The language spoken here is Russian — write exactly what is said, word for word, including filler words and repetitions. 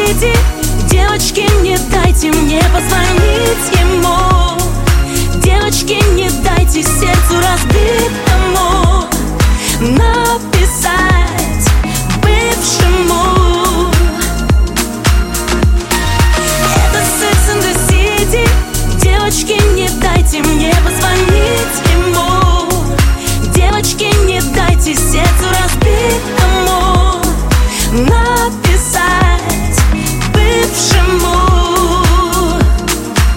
уйти. Девочки, не дайте мне позвонить ему. Девочки, не дайте сердцу